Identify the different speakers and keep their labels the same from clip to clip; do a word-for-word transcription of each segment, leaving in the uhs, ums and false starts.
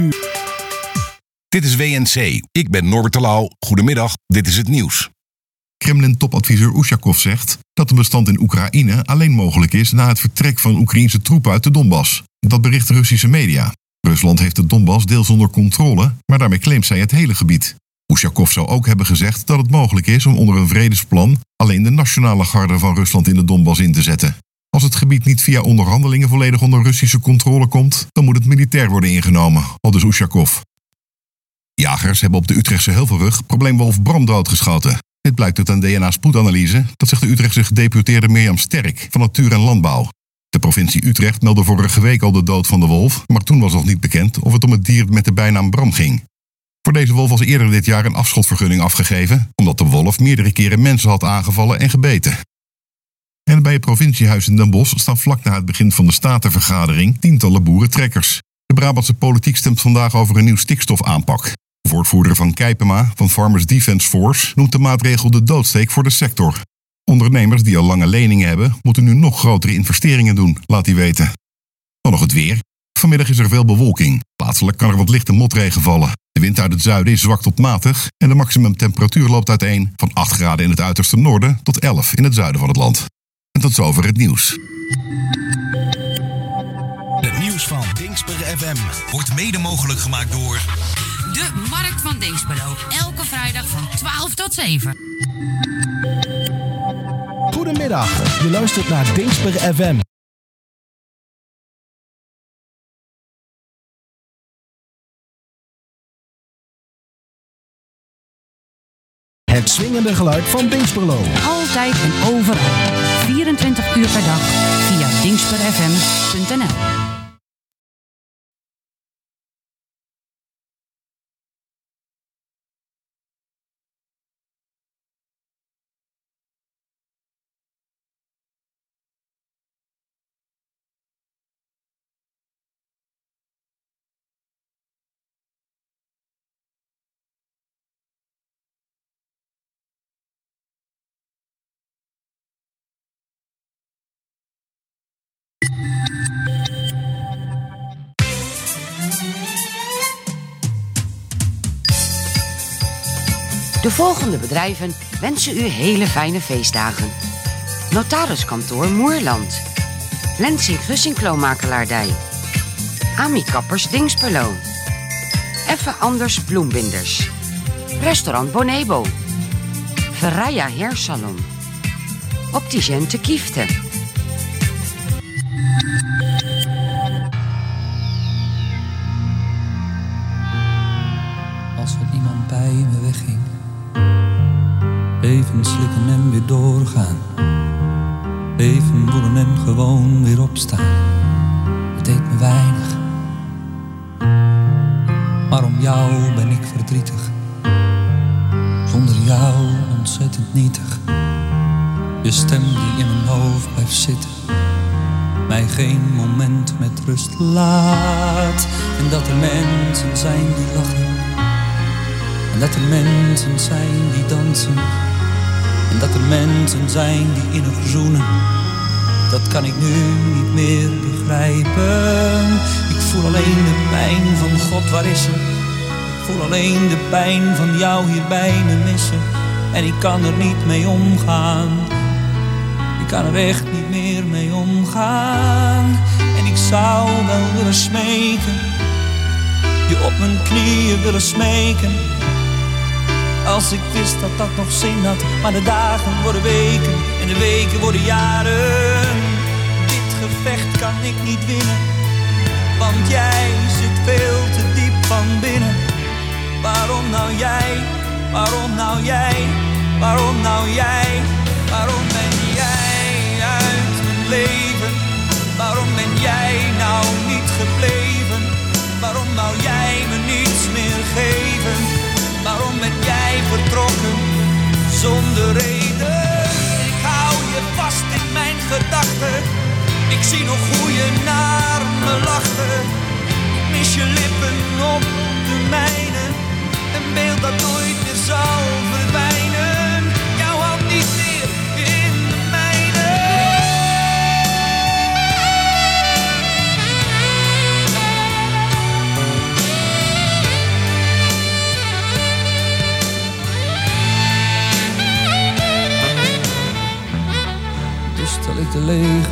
Speaker 1: Dit is W N C. Ik ben Norbert Terlouw. Goedemiddag, dit is het nieuws.
Speaker 2: Kremlin-topadviseur Ushakov zegt dat een bestand in Oekraïne alleen mogelijk is na het vertrek van Oekraïense troepen uit de Donbass. Dat berichten Russische media. Rusland heeft de Donbass deels onder controle, maar daarmee claimt zij het hele gebied. Ushakov zou ook hebben gezegd dat het mogelijk is om onder een vredesplan alleen de nationale garde van Rusland in de Donbass in te zetten. Als het gebied niet via onderhandelingen volledig onder Russische controle komt, dan moet het militair worden ingenomen, aldus Ushakov. Jagers hebben op de Utrechtse Heuvelrug probleemwolf Bram doodgeschoten. Dit blijkt uit een D N A-spoedanalyse, dat zegt de Utrechtse gedeputeerde Mirjam Sterk van Natuur en Landbouw. De provincie Utrecht meldde vorige week al de dood van de wolf, maar toen was nog niet bekend of het om het dier met de bijnaam Bram ging. Voor deze wolf was eerder dit jaar een afschotvergunning afgegeven, omdat de wolf meerdere keren mensen had aangevallen en gebeten. En bij het provinciehuis in Den Bosch staan vlak na het begin van de statenvergadering tientallen boerentrekkers. De Brabantse politiek stemt vandaag over een nieuw stikstofaanpak. De woordvoerder van Kijpema van Farmers Defence Force noemt de maatregel de doodsteek voor de sector. Ondernemers die al lange leningen hebben, moeten nu nog grotere investeringen doen, laat hij weten. Dan nog het weer. Vanmiddag is er veel bewolking. Plaatselijk kan er wat lichte motregen vallen. De wind uit het zuiden is zwak tot matig en de maximumtemperatuur loopt uiteen van acht graden in het uiterste noorden tot elf in het zuiden van het land. En tot zover het nieuws.
Speaker 1: Het nieuws van Dingsper F M wordt mede mogelijk gemaakt door
Speaker 3: de Markt van Dinxperlo. Elke vrijdag van twaalf tot zeven.
Speaker 4: Goedemiddag, je luistert naar Dingsper F M. Het swingende geluid van Dinxperlo.
Speaker 3: Altijd en overal. vierentwintig uur per dag via dingsper f m punt n l. De volgende bedrijven wensen u hele fijne feestdagen. Notariskantoor Moerland. Lensing Gussing-Kloonmakelaardij. Ami Kappers Dinxperlo. Effe Anders Bloembinders. Restaurant Bonebo. Verraya Hairsalon. Opticien Te Kiefte.
Speaker 5: Als er iemand bij me wegging, even slikken en weer doorgaan. Even voelen en gewoon weer opstaan. Het deed me weinig, maar om jou ben ik verdrietig. Zonder jou ontzettend nietig. Je stem die in mijn hoofd blijft zitten, mij geen moment met rust laat. En dat er mensen zijn die lachen, en dat er mensen zijn die dansen, en dat er mensen zijn die innig zoenen. Dat kan ik nu niet meer begrijpen. Ik voel alleen de pijn van God, waar is ze? Ik voel alleen de pijn van jou hier bij me missen. En ik kan er niet mee omgaan. Ik kan er echt niet meer mee omgaan. En ik zou wel willen smeken, je op mijn knieën willen smeken. Als ik wist dat dat nog zin had. Maar de dagen worden weken en de weken worden jaren. Dit gevecht kan ik niet winnen, want jij zit veel te diep van binnen. Waarom nou jij, waarom nou jij, waarom nou jij? Waarom ben jij uit mijn leven? Waarom ben jij nou niet gebleven? Waarom wou jij me niets meer geven? Waarom ben jij vertrokken zonder reden? Ik hou je vast in mijn gedachten. Ik zie nog hoe je naar me lachte. Ik mis je lippen op de mijne. Een beeld dat nooit meer zal verdwijnen. Jouw hand niet meer in de mijne.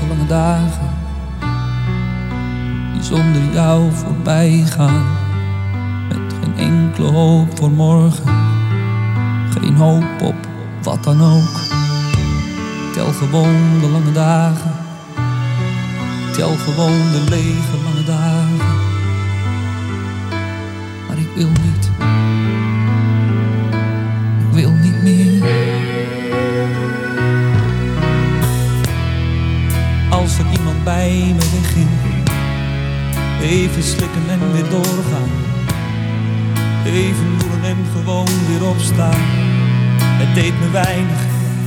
Speaker 5: lange dagen die zonder jou voorbij gaan. Met geen enkele hoop voor morgen, geen hoop op wat dan ook. Tel gewoon de lange dagen, tel gewoon de lege lange dagen. Maar ik wil niet, ik wil niet meer. Als er iemand bij me wegging, even slikken en weer doorgaan. Even voelen en gewoon weer opstaan. Het deed me weinig,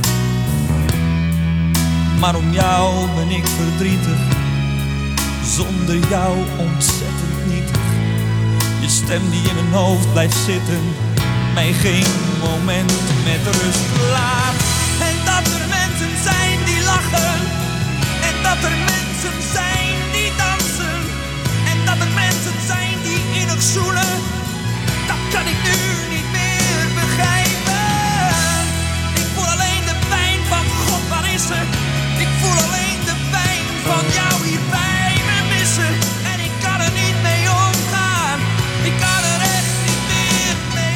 Speaker 5: maar om jou ben ik verdrietig. Zonder jou ontzettend nietig. Je stem die in mijn hoofd blijft zitten, mij geen moment met rust laat. En dat er mensen zijn die lachen, en dat er mensen zijn die dansen, en dat er mensen zijn die innig zoenen, dat kan ik nu niet meer begrijpen. Ik voel alleen de pijn van God, waar is ze? Ik voel alleen de pijn van jou hier bij me missen. En ik kan er niet mee omgaan, ik kan er echt niet meer mee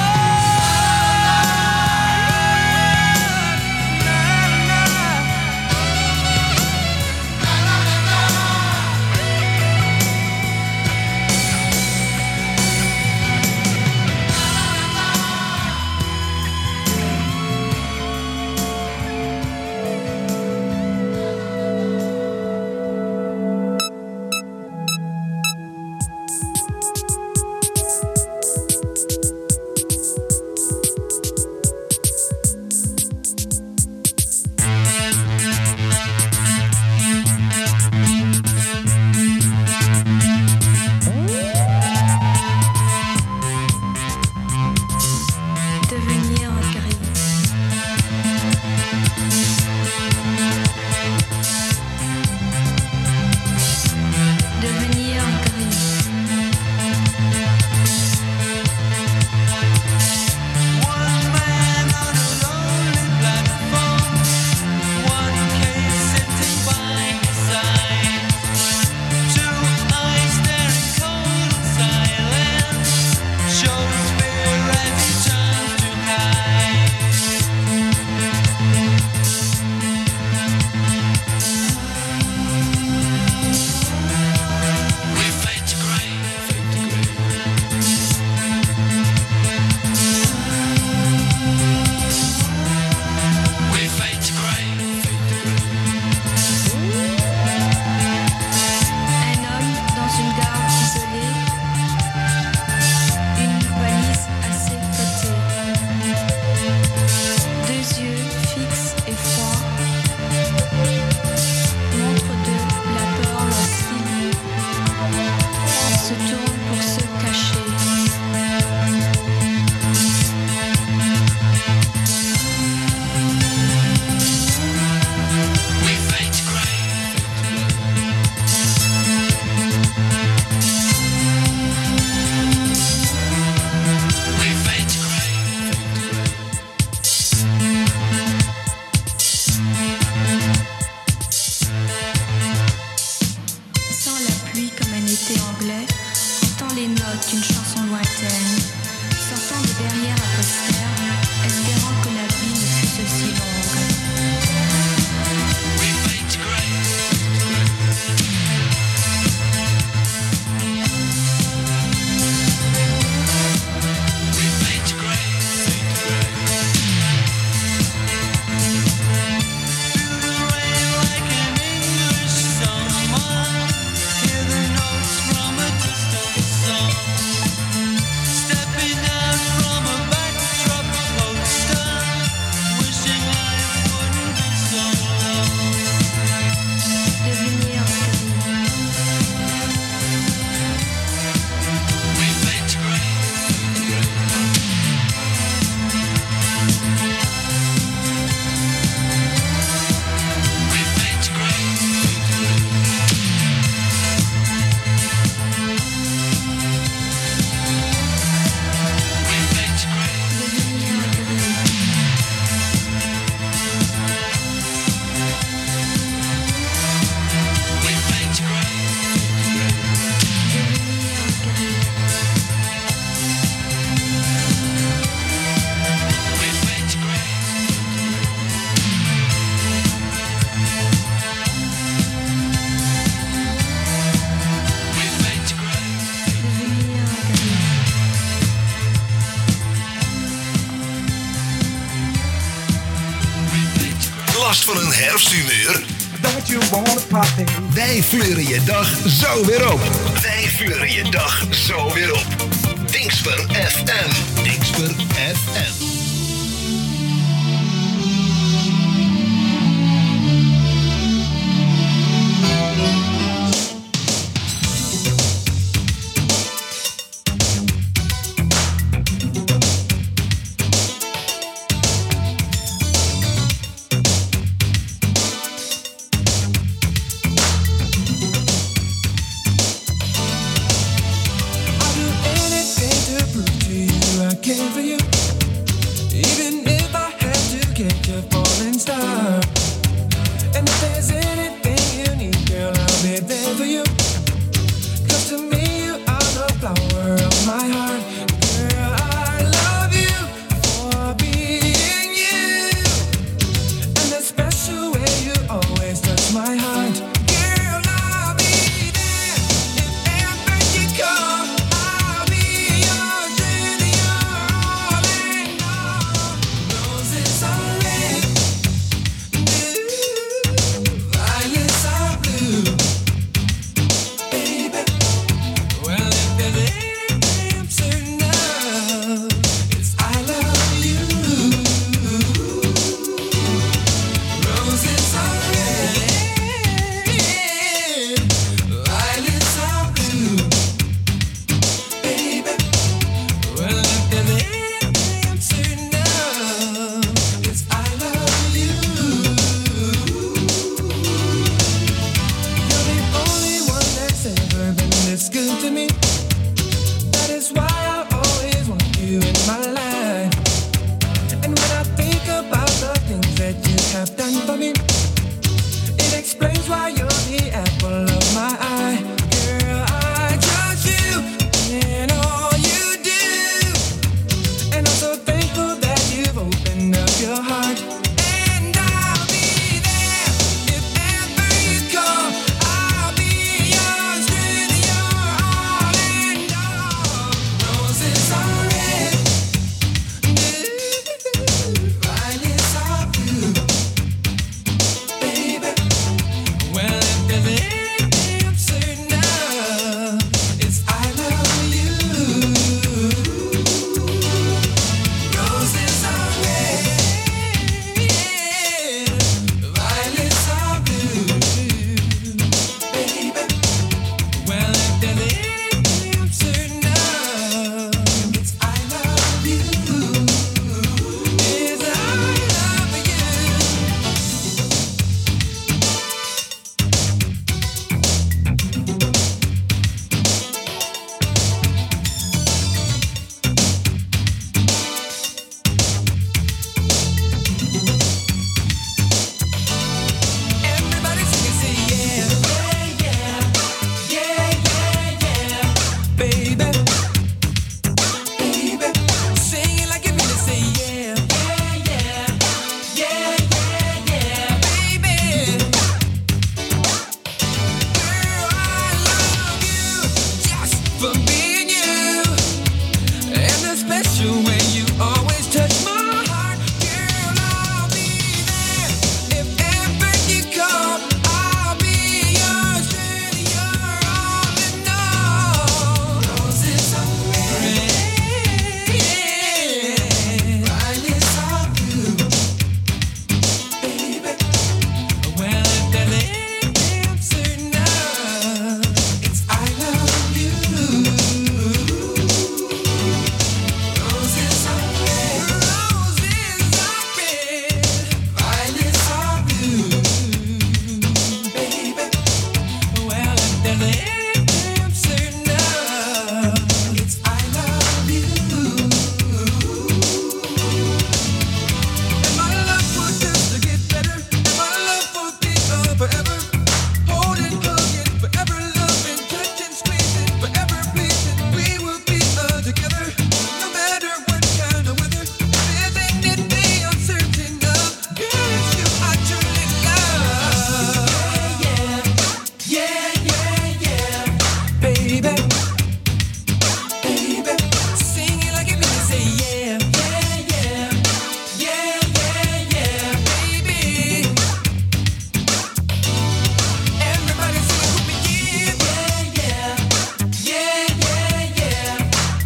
Speaker 5: omgaan. Na, na.
Speaker 6: Devenir gris. Devenir gris.
Speaker 7: One man on a lonely platform, one case sitting by his side, two eyes staring cold and silent, shows fear as he turns to hide. We fade to grey, we fade to grey.
Speaker 6: Un homme dans une gare isolée, une valise à ses côtés, deux yeux fixes et froids, montre de la peur lorsqu'il se tourne pour se cacher.
Speaker 7: We fade to grey. We fade to grey.
Speaker 6: Sans la pluie comme un été anglais, entend les notes d'une chanson lointaine, sortant de derrière un poster, espérant que la vie ne fût aussi longue.
Speaker 7: We fade to grey. We fade to grey. Through the rain like an English summer, hear the notes from a distant song, stepping out from a
Speaker 8: Last van een herfsthumeur? Wij fleuren je dag zo weer op. Wij fleuren je dag zo weer op. Dingsper F M. Dingsper F M.
Speaker 7: Care for you.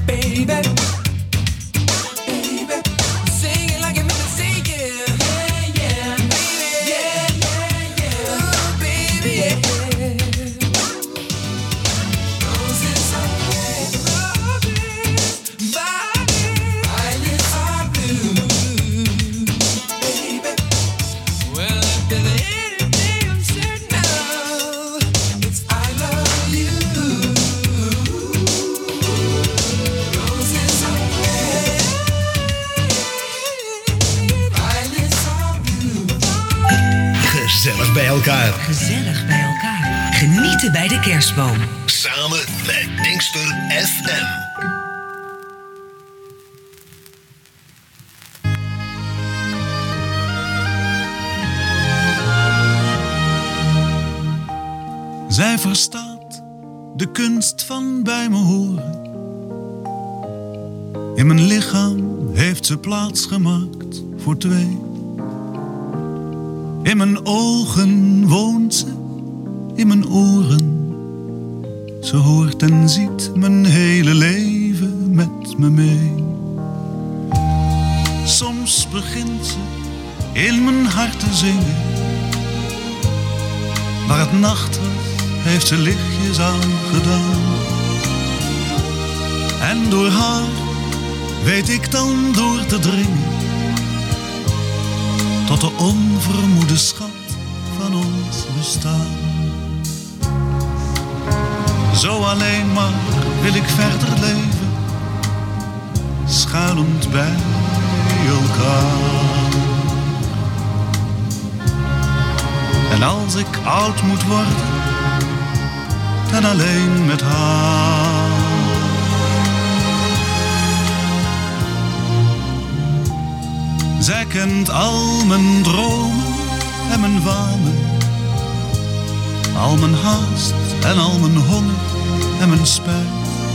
Speaker 9: baby. Baby, sing it like you meant to sing it. Yeah, yeah, baby, yeah, yeah, yeah. Oh, baby, yeah. Roses are red, roses, bodies, eyelids are blue, baby. Well, if there's anything I'm certain of, it's I love you. Roses are red, eyelids are blue.
Speaker 8: Gezellig bij elkaar.
Speaker 10: Gezellig bij elkaar. Genieten bij de kerstboom.
Speaker 8: Samen met Dingster F M.
Speaker 11: Zij verstaat de kunst van bij me horen. In mijn lichaam heeft ze plaats gemaakt voor twee. In mijn ogen woont ze, in mijn oren. Ze hoort en ziet mijn hele leven met me mee. Soms begint ze in mijn hart te zingen. Waar het nacht was, heeft ze lichtjes aangedaan. En door haar weet ik dan door te dringen tot de onvermoede schat van ons bestaan. Zo alleen maar wil ik verder leven, schuilend bij elkaar. En als ik oud moet worden, dan alleen met haar. Zij kent al mijn dromen en mijn wanen, al mijn haast en al mijn honger en mijn spijt.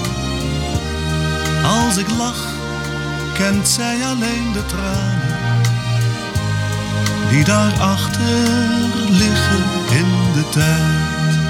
Speaker 11: Als ik lach, kent zij alleen de tranen die daarachter liggen in de tijd.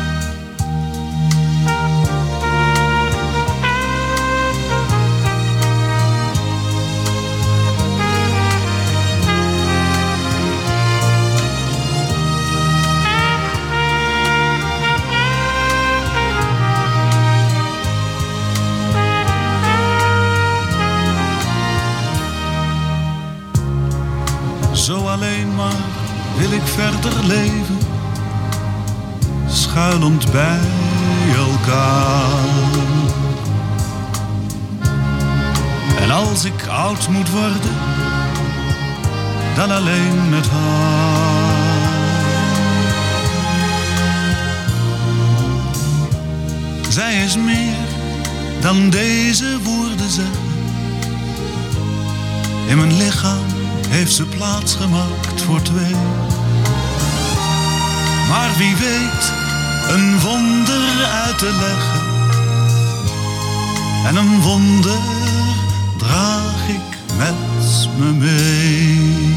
Speaker 11: Zo alleen maar wil ik verder leven, schuilend bij elkaar. En als ik oud moet worden, dan alleen met haar. Zij is meer dan deze woorden zeggen. In mijn lichaam heeft ze plaats gemaakt voor twee. Maar wie weet een wonder uit te leggen. En een wonder draag ik met me mee.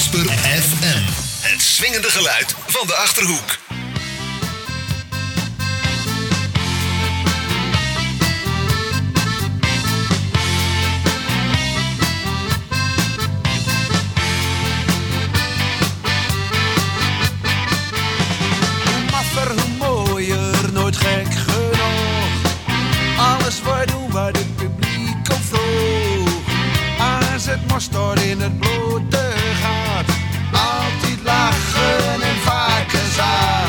Speaker 8: Dingsper F M. Het swingende geluid van de Achterhoek.
Speaker 12: Hoe maffer, hoe mooier, nooit gek genoeg. Alles wat doen wat het publiek op vroeg. Als het mosterd in het blote gaat, altijd lachen en vaak gezaagd.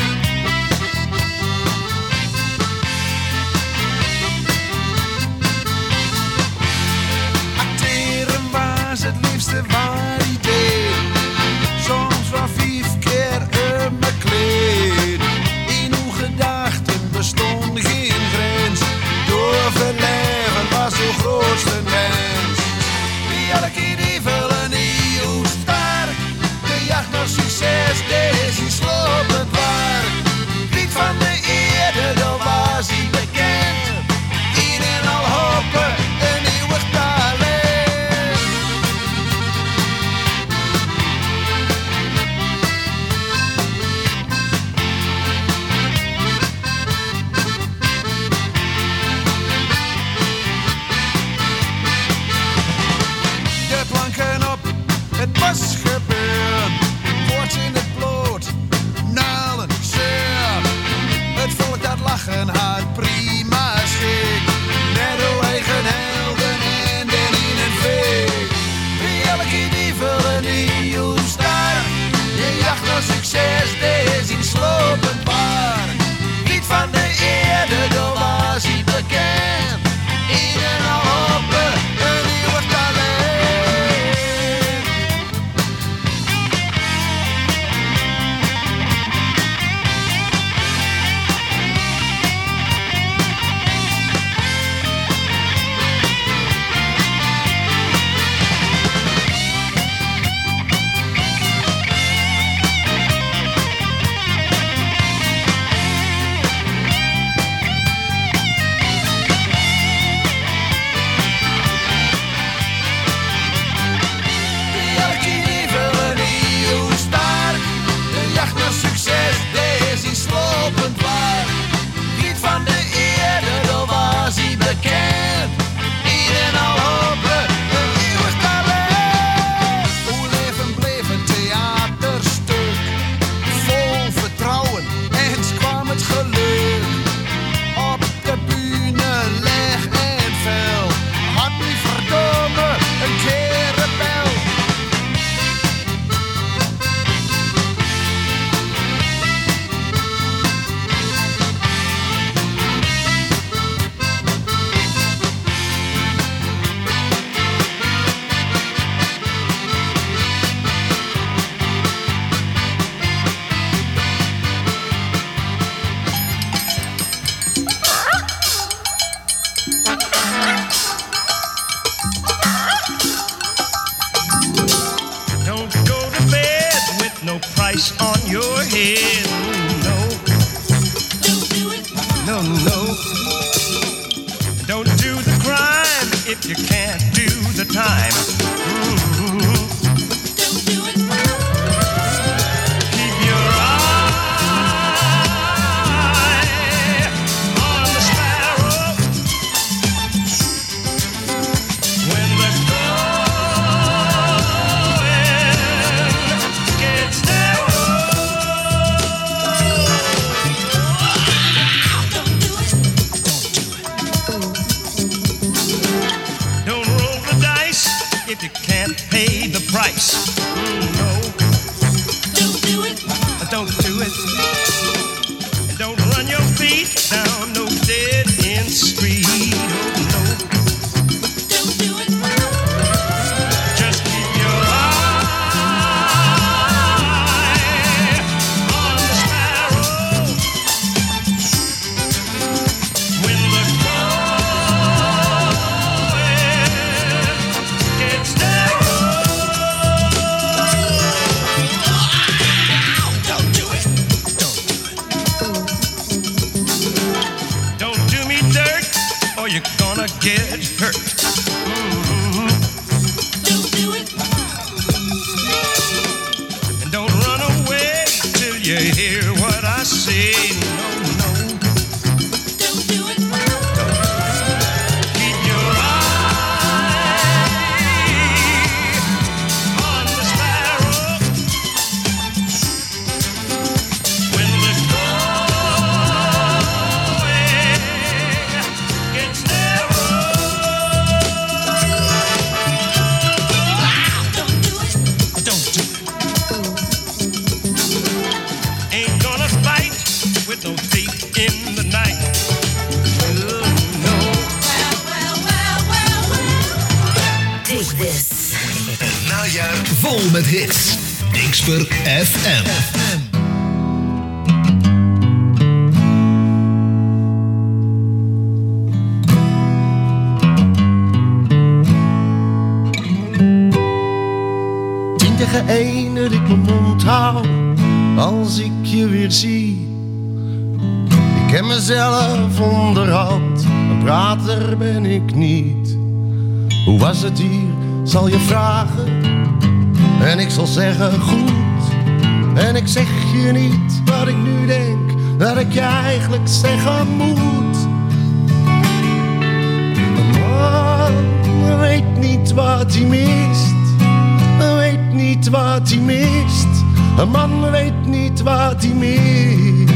Speaker 12: Acteren was het liefste waar ik deed. Soms wel vijf keer in mijn kleed. In uw gedachten bestond geen grens. Doorverleven was uw grootste mens. Elke idee vullen heel sterk. De jacht naar succes, deze is slopend werk. Piet van de Eerde, daar was hij bekend. Een en al hopen, een eeuwig talent. De planken op, het was gebeurd. Voorts in het bloot, nalen, zeer. Het volk dat lachen had prima schik. Net uw eigen helden en den in het veek. Elke die vullen heel sterk. Je jacht naar succes, deze is slopend waar. Niet van de Eerde, daar was hij bekend. Een en al hopen, een eeuwig talent. Elke die vullen heel sterk. De jacht naar succes, deze is slopend waar. Niet van de Eerde, daar was hij bekend. Een en al hopen, een eeuwig talent. Hoe leven bleef een theaterstuk. Vol vertrouwen, eens kwam het geluk. Op de bühne leg en fel. Had niet verdomme een keer rebel.
Speaker 13: Don't go to bed with no price on your head. No. Don't do it. No, no. Don't do the crime if you can't do the time. Mm-hmm. Don't do it. Keep your eye on the sparrow. When the going gets narrow. Don't do it. Don't roll the dice if you can't pay the price. Mm, no. Don't do it. Don't do it. And don't run your feet down no dead end street. Oh no. Don't do it. Just keep your eye on the sparrow. When the going gets narrow. Don't do it. Don't do me dirt or you're gonna get hurt. Mm-hmm. Don't do it.
Speaker 8: jaar vol met hits. Dingsper F M.
Speaker 14: Tien tegen één dat ik mijn mond hou als ik je weer zie. Ik ken mezelf onderhand, een prater ben ik niet. Hoe was het hier, zal je vragen, en ik zal zeggen goed. En ik zeg je niet wat ik nu denk, dat ik je eigenlijk zeggen moet. Een man weet niet wat hij mist, weet niet wat hij mist. Een man weet niet wat hij mist.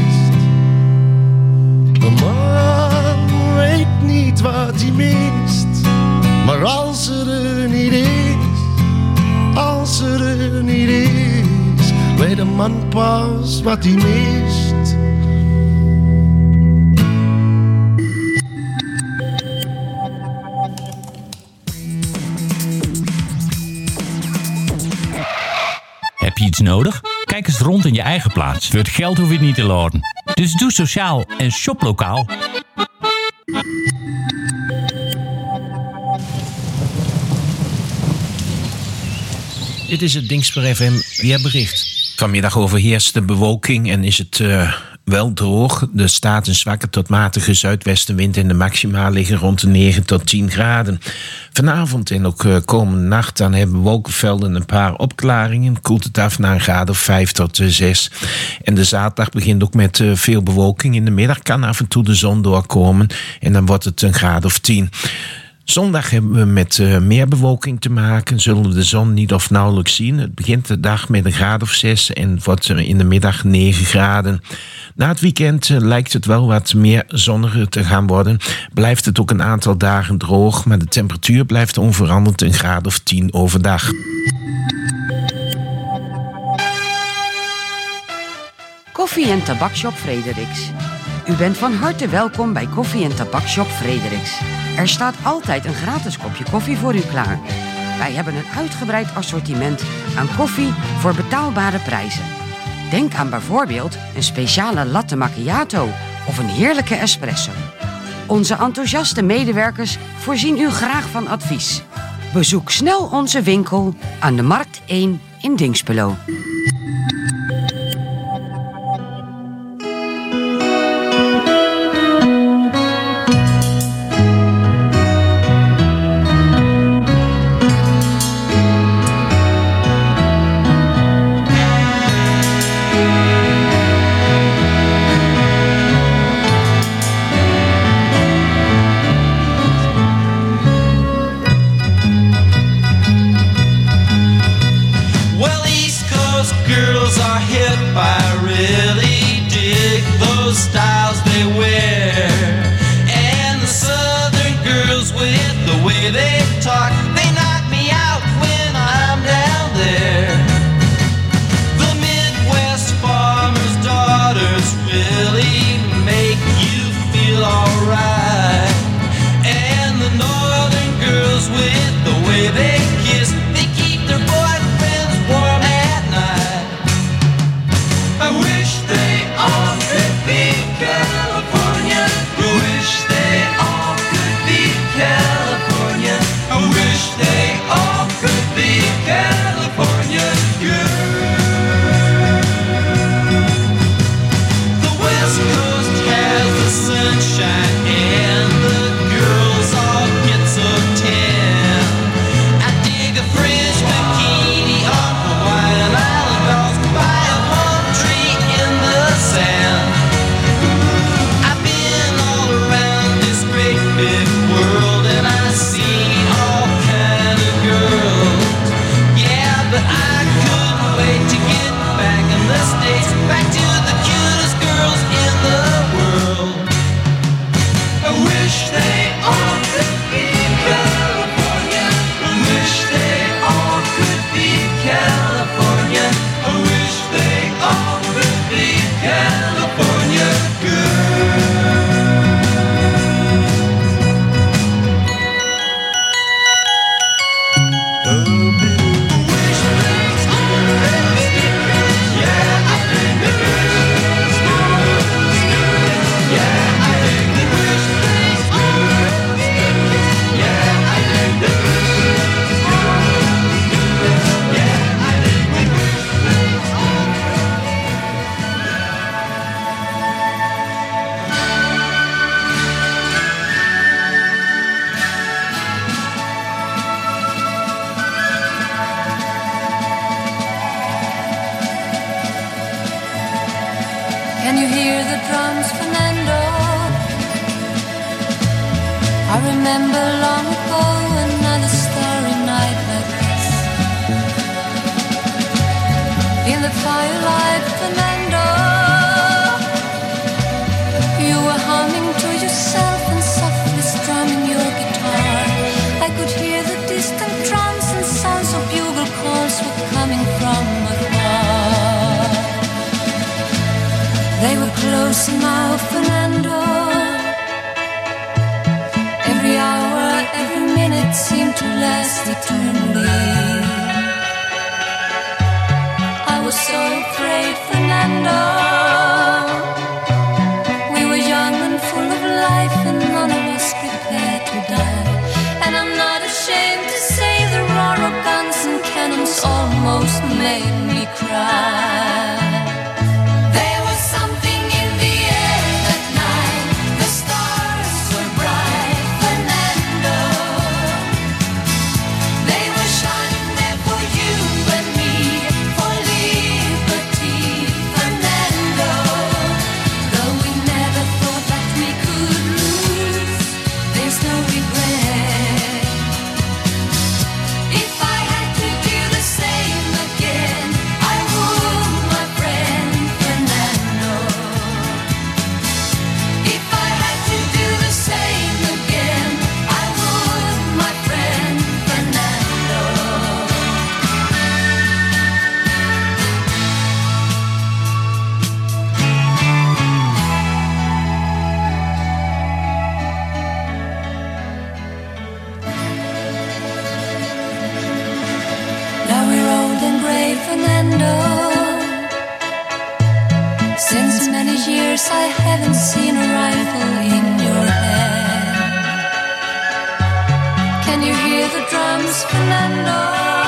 Speaker 14: Een man weet niet wat hij mist. Maar als ze er niet is, als ze er niet is, weet een man pas wat hij mist.
Speaker 15: Heb je iets nodig? Kijk eens rond in je eigen plaats. Voor het geld hoef je het niet te laden. Dus doe sociaal en shop lokaal.
Speaker 16: Dit is het Dingsper F M weerbericht. Vanmiddag overheerst de bewolking en is het uh, wel droog. Er staat een zwakke tot matige zuidwestenwind en de maxima liggen rond de negen tot tien graden. Vanavond en ook uh, komende nacht dan hebben wolkenvelden een paar opklaringen. Koelt het af naar een graad of vijf tot zes. En de zaterdag begint ook met uh, veel bewolking. In de middag kan af en toe de zon doorkomen en dan wordt het een graad of tien. Zondag hebben we met uh, meer bewolking te maken. Zullen we de zon niet of nauwelijks zien. Het begint de dag met een graad of zes en wordt er in de middag negen graden. Na het weekend uh, lijkt het wel wat meer zonniger te gaan worden. Blijft het ook een aantal dagen droog, maar de temperatuur blijft onveranderd een graad of tien overdag.
Speaker 3: Koffie- en Tabakshop Frederiks. U bent van harte welkom bij Koffie- en Tabakshop Frederiks. Er staat altijd een gratis kopje koffie voor u klaar. Wij hebben een uitgebreid assortiment aan koffie voor betaalbare prijzen. Denk aan bijvoorbeeld een speciale latte macchiato of een heerlijke espresso. Onze enthousiaste medewerkers voorzien u graag van advies. Bezoek snel onze winkel aan de Markt één in Dinxperlo.
Speaker 9: California.
Speaker 17: I remember long ago another starry night like this. In the firelight, Fernando, you were humming to yourself and softly strumming your guitar. I could hear the distant drums and sounds of bugle calls were coming from afar. They were close now, Fernando. Every hour, every minute seemed to last eternally. I was so afraid, Fernando. We were young and full of life, and none of us prepared to die. And I'm not ashamed to say the roar of guns and cannons almost made me cry. There was something in the air that night. The stars were bright, Fernando. They were shining there for you and me, for liberty, Fernando. Though we never thought that we could lose, there's no regret. If I had to do the same again, I would, my friend Fernando. If I had to do the same again, I would, my friend Fernando. Now we're old and gray, Fernando. Since many years I haven't seen a rifle in your hand. Can you hear the drums, Fernando?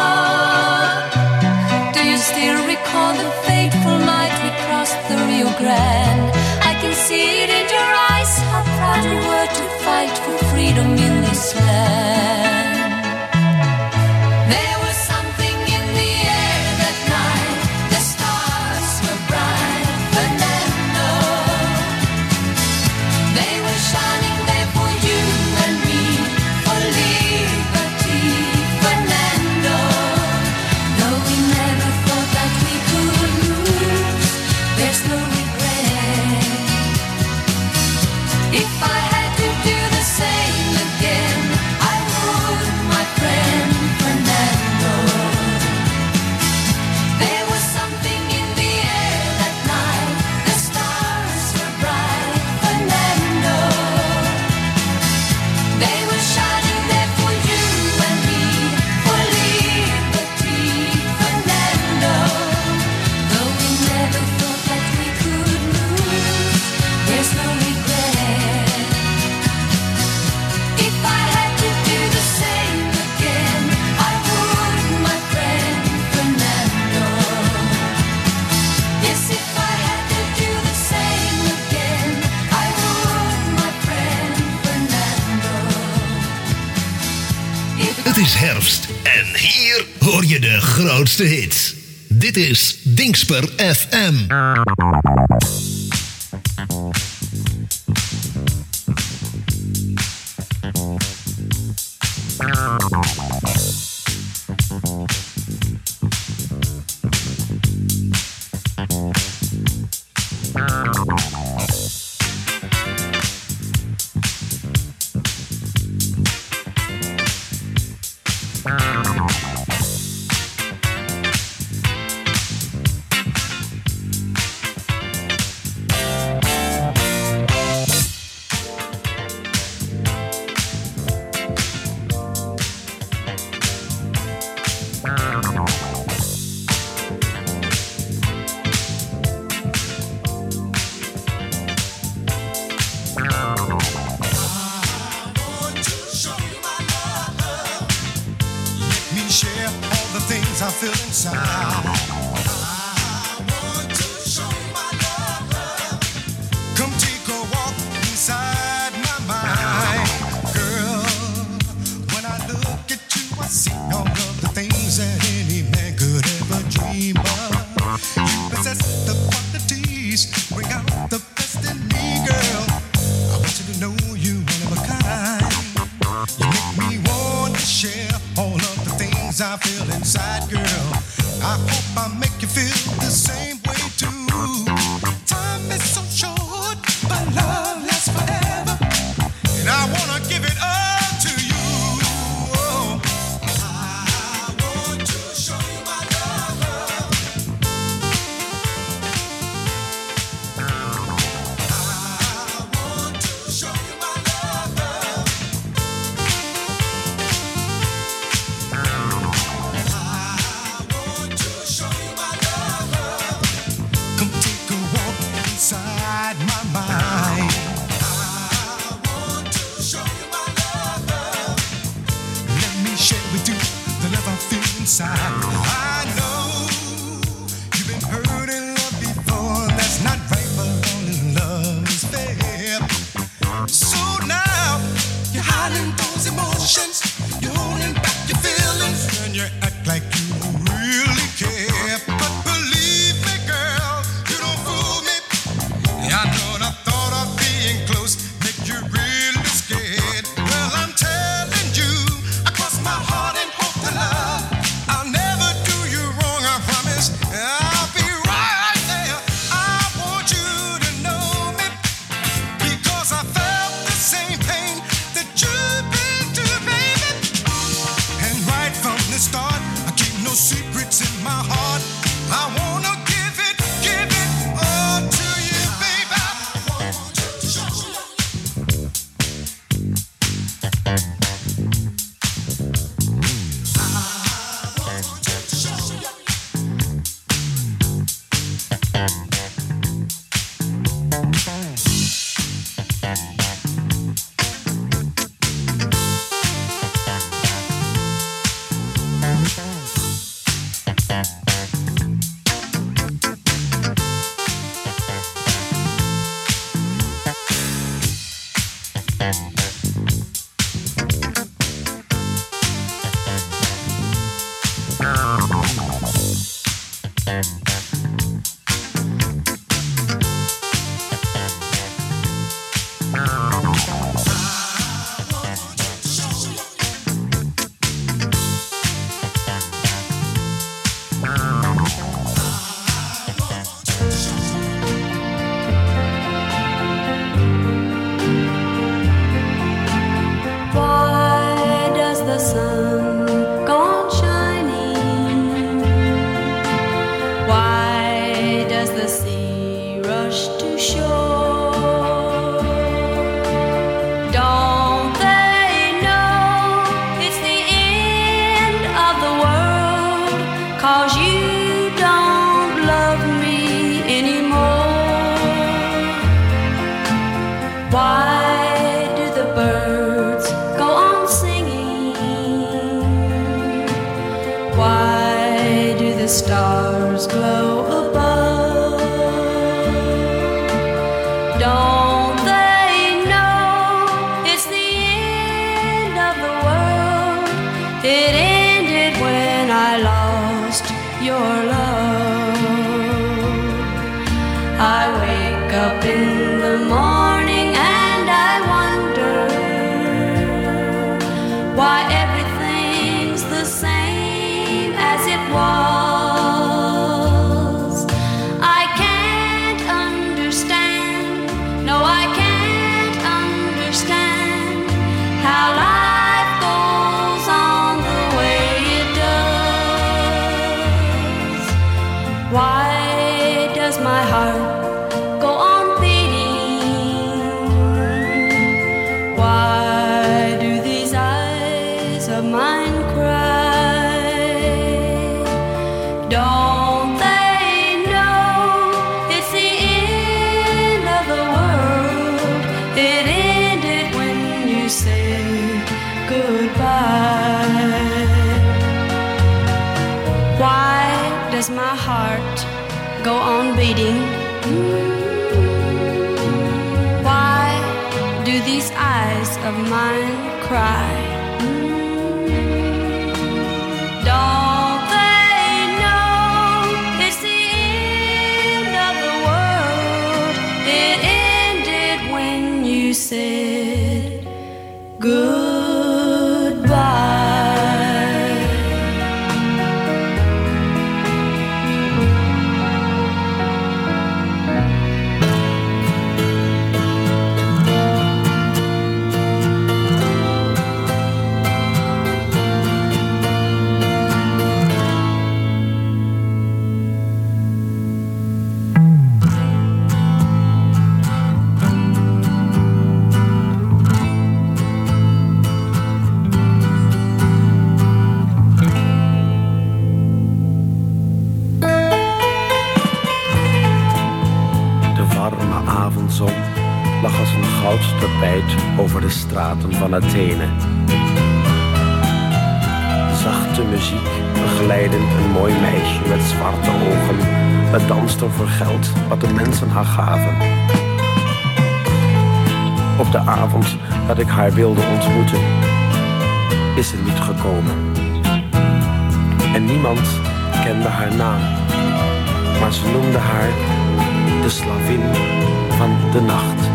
Speaker 17: Do you still recall the fateful night we crossed the Rio Grande? I can see it in your eyes, how proud you were to fight for freedom in this land. There was something in the air that night. The stars were bright, Fernando. They were shining there for you and me, for liberty, Fernando. Though we never thought that we could lose, there's no regret. If I had to do the same again, I would, my friend Fernando. There was something in the air that night. The stars were bright, Fernando. They were shining there for you and me, for liberty, Fernando. Though we never thought that we could lose, there's no regret. If I had to do the same again, I would, my friend Fernando. Yes, if I had to do the same again, I would, my friend Fernando.
Speaker 8: Het is herfst en hier hoor je de grootste hits. Dit is Dingsper F M.
Speaker 18: Share all the things I feel inside. I want to show you my love. Come take a walk inside my mind, girl. When I look at you, I see all of the things that any man could ever dream of. You possess the qualities, bring out the best in me, girl. I want you to know you one of a kind. feel inside, girl. I hope I make you feel the same way too. Time is so short, but love lasts forever, and I wanna give it up to you. Oh, I want to show you my love. I want to show you my love. Come take a walk inside my mind. I want to show you my love. Let me share with you the love I feel inside. I know you've been hurt in love before. That's not right, but only love is fair. So now you're hiding those emotions, you're holding back your feelings, and you act like you don't really care. But believe me, girl, you don't fool me. I know the thought of being close make you really scared. Well, I'm telling you, I cross my heart and hope to love. I'll never do you wrong, I promise. I'll be right there. I want you to know me, because I felt the same pain that you've been through, baby. And right from the start, I keep no secrets in my heart. I wanna give it, give it all to you, baby. I want to show you. I want to show you.
Speaker 17: Why does the sun go on shining? Why does the sea rush to shore? Don't they know it's the end of the world? 'Cause you don't love me anymore. Why do the birds go on singing? Why do the stars glow above? Don't they know it's the end of the world? It ended when I lost your love. I wake up in the morning and I wonder why everything's the same as it was. I can't understand, no, I can't understand how life goes on the way it does. Why does my heart go on beating? Why do these eyes of mine cry? Don't they know it's the end of the world? It ended when you said goodbye. Why does my heart go on beating? Why do these eyes of mine cry? Don't they know it's the end of the world? It ended when you said goodbye.
Speaker 16: oud tapijt over de straten van Athene. Zachte muziek, begeleidend een mooi meisje met zwarte ogen. Het danste voor geld wat de mensen haar gaven. Op de avond dat ik haar wilde ontmoeten, is ze niet gekomen. En niemand kende haar naam, maar ze noemde haar de slavin van de nacht.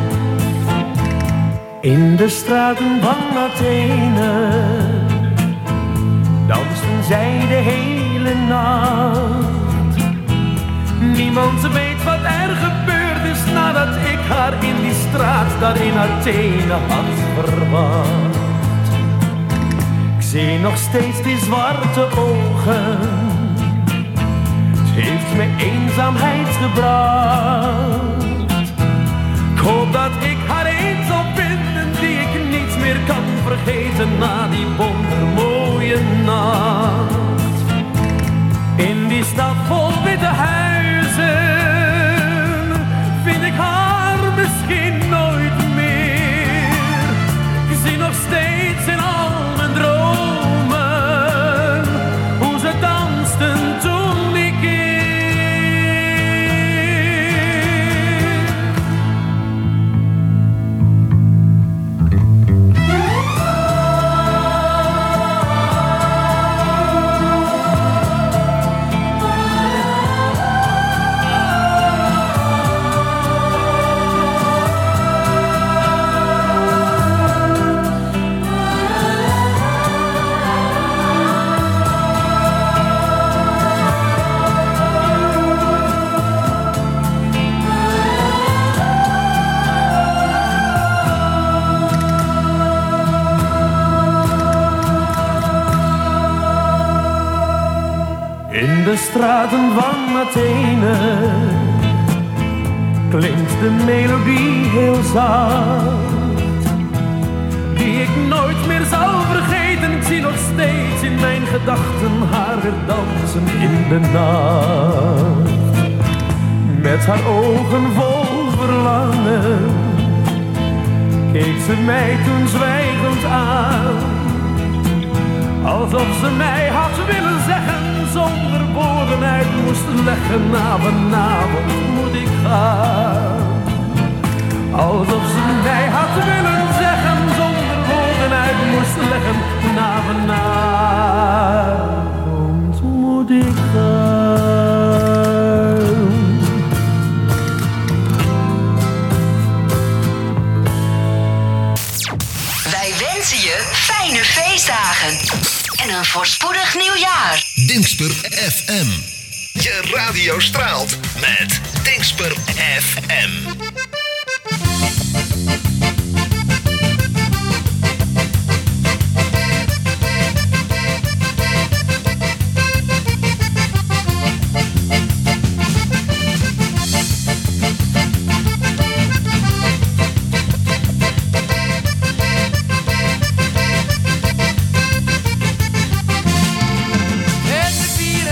Speaker 19: In de straten van Athene dansten zij de hele nacht. Niemand weet wat er gebeurd is nadat ik haar in die straat daar in Athene had verwacht. Ik zie nog steeds die zwarte ogen, ze heeft me eenzaamheid gebracht. Ik hoop dat ik haar eens zal vinden die ik niet meer kan vergeten na die wondermooie nacht. In die stad vol witte huizen vind ik haar misschien nooit meer. Ik zie nog steeds in al mijn dromen hoe ze dansten toen die keer. In de straten van Athene klinkt de melodie heel zacht, die ik nooit meer zal vergeten. Ik zie nog steeds in mijn gedachten haar weer dansen in de nacht. Met haar ogen vol verlangen keek ze mij toen zwijgend aan, alsof ze mij had willen zeggen, zonder woorden uit moest leggen. Na vanavond moet ik gaan. Alsof ze mij had willen zeggen, zonder woorden uit moest leggen. Na vanavond moet ik gaan.
Speaker 10: Wij wensen je fijne feestdagen en een voorspoedig nieuwjaar.
Speaker 8: Dingsper F M. Je radio straalt met Dingsper F M.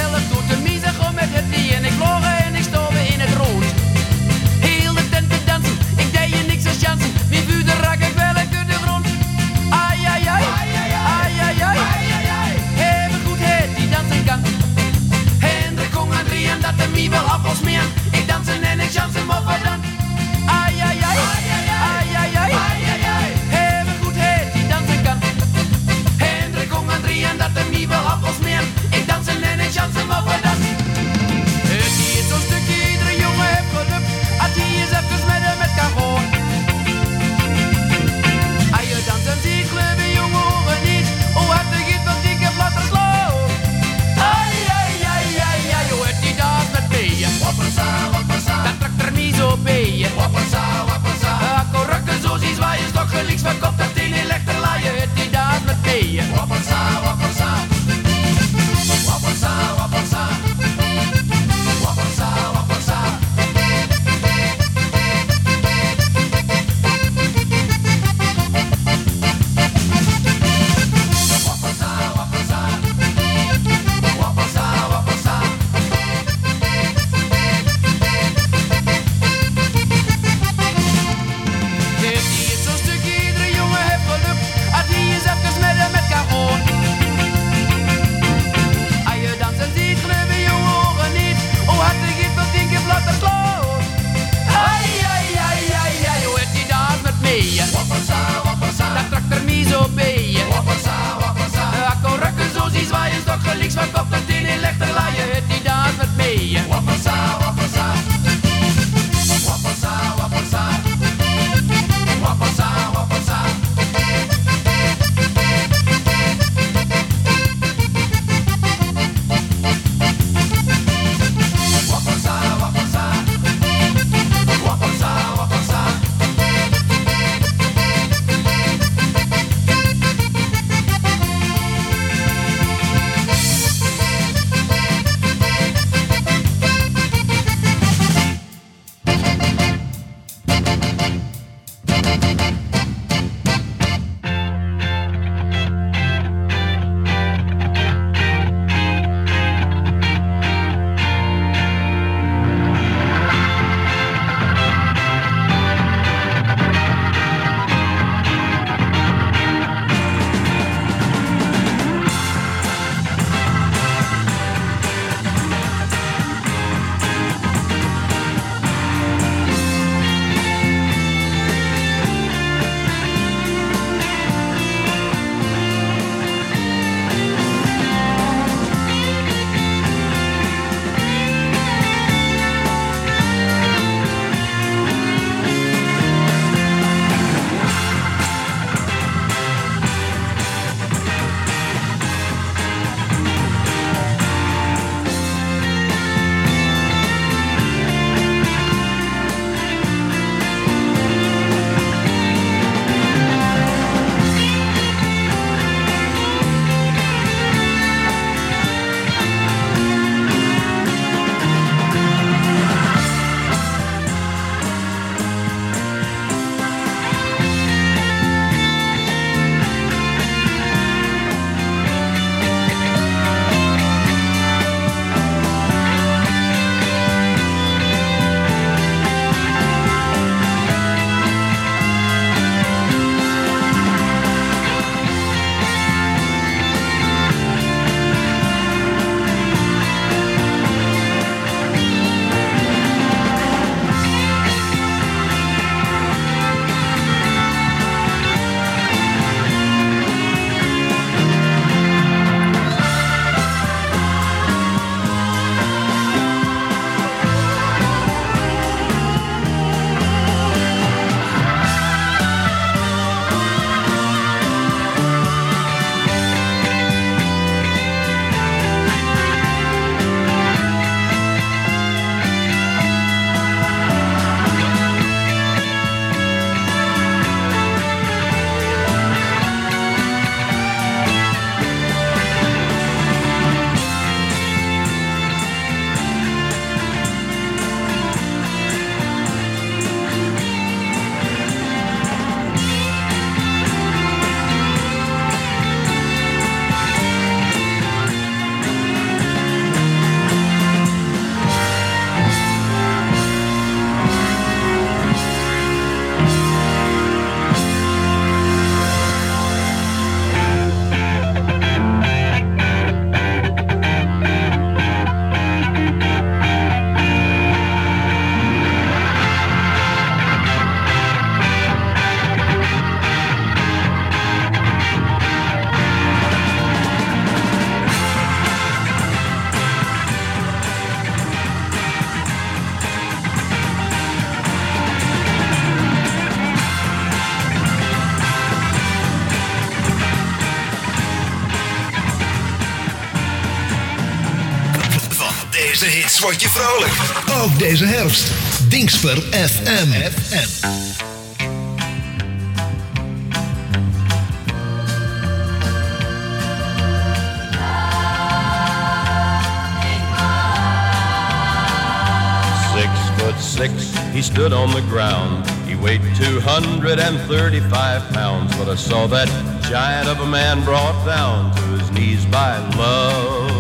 Speaker 9: En ik vlogen en ik stoven in het rood. Heel de tent dansen
Speaker 8: beste hits word je vrolijk. Ook deze herfst. Dingsper F M. F M.
Speaker 20: Six foot six, he stood on the ground. He weighed two hundred thirty-five pounds, but I saw that giant of a man brought down to his knees by love.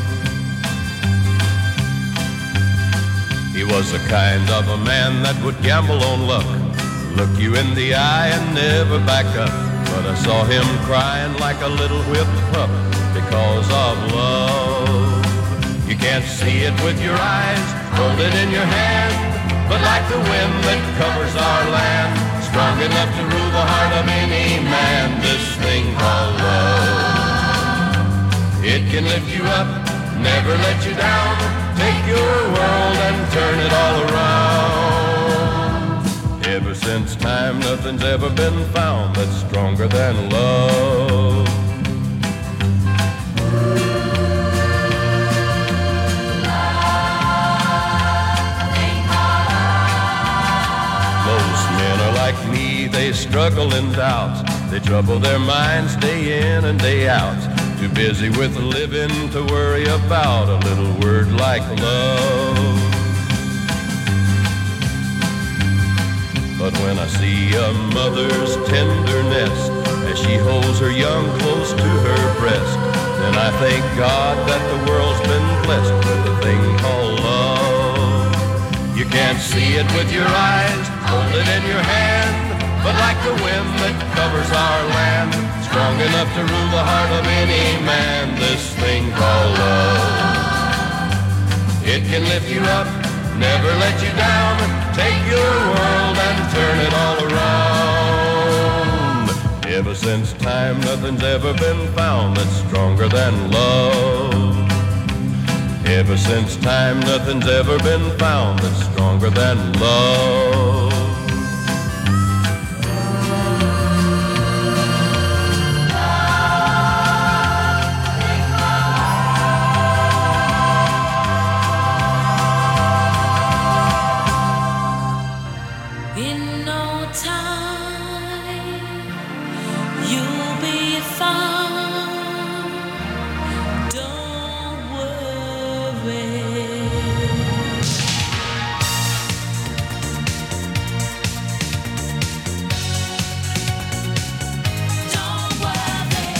Speaker 20: He was the kind of a man that would gamble on luck, look you in the eye and never back up. But I saw him crying like a little whipped pup because of love. You can't see it with your eyes, hold it in your hand, but like the wind that covers our land, strong enough to rule the heart of any man, this thing called love. It can lift you up, never let you down, take your world and turn it all around. Ever since time, nothing's ever been found that's stronger than love. Most men are like me, they struggle in doubt, they trouble their minds day in and day out. Too busy with living to worry about a little word like love. But when I see a mother's tenderness as she holds her young close to her breast, then I thank God that the world's been blessed with a thing called love. You can't see it with your eyes, hold it in your hand, but like the wind that covers our land, strong enough to rule the heart of any man, this thing called love. It can lift you up, never let you down, take your world and turn it all around. Ever since time, nothing's ever been found that's stronger than love. Ever since time, nothing's ever been found that's stronger than love.
Speaker 17: In no time, you'll be fine. Don't worry. Don't worry.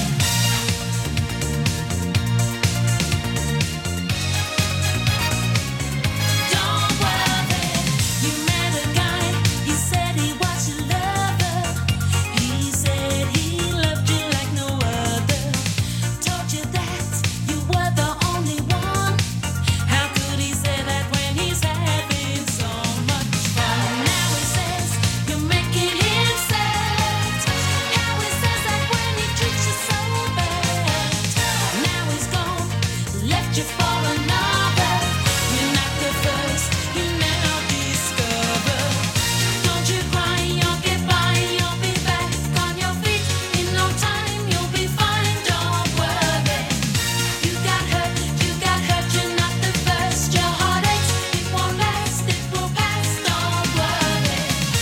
Speaker 17: Don't worry. You met a guy. He said he was your lover. He said he loved you like no other. Told you that you were the only one. How could he say that when he's having so much fun? Now he says you're making him sad. How he says that when he treats you so bad. Now he's gone, left you for another. You're not the first, you now discover. Don't you cry, you'll get by, you'll be back on your feet. In no time, you'll be fine, don't worry. You got hurt, you got hurt, you're not the first. Your heart aches, it won't last, it will pass, don't worry.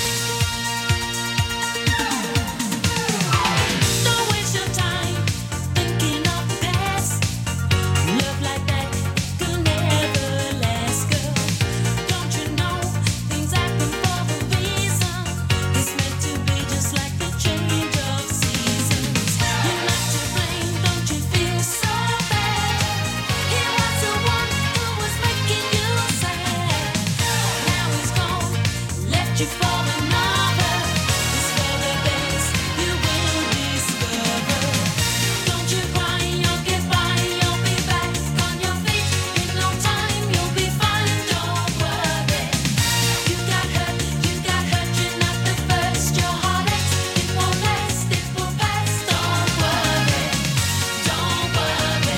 Speaker 17: Don't waste your time thinking of the past. Love like that could never last, girl. Don't you know things happen for a reason? It's meant to be just like the change of seasons. You're not to blame, don't you feel so bad? He was the one who was making you sad. Now he's gone, left you for another. It's for the best, you will discover. Don't you cry, you'll get by, you'll be back on your feet. In no time, you'll be fine, don't worry. You got hurt, you got hurt, you're not the first. Your heart aches, it won't last, it will pass, don't worry. Don't worry.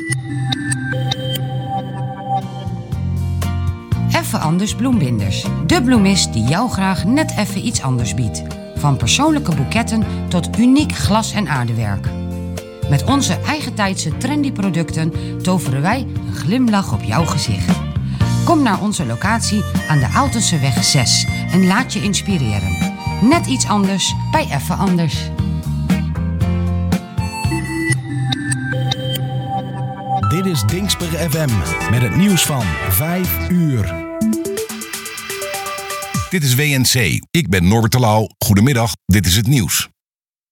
Speaker 3: Even anders bloembinders. De bloemist die jou graag net even iets anders biedt. Van persoonlijke boeketten tot uniek glas- en aardewerk. Met onze eigentijdse trendy producten toveren wij een glimlach op jouw gezicht. Kom naar onze locatie aan de Aaltenseweg zes en laat je inspireren. Net iets anders bij Effe Anders.
Speaker 4: Dit is Dingsper F M met het nieuws van vijf uur.
Speaker 1: Dit is W N C. Ik ben Norbert de Lauw. Goedemiddag, dit is het nieuws.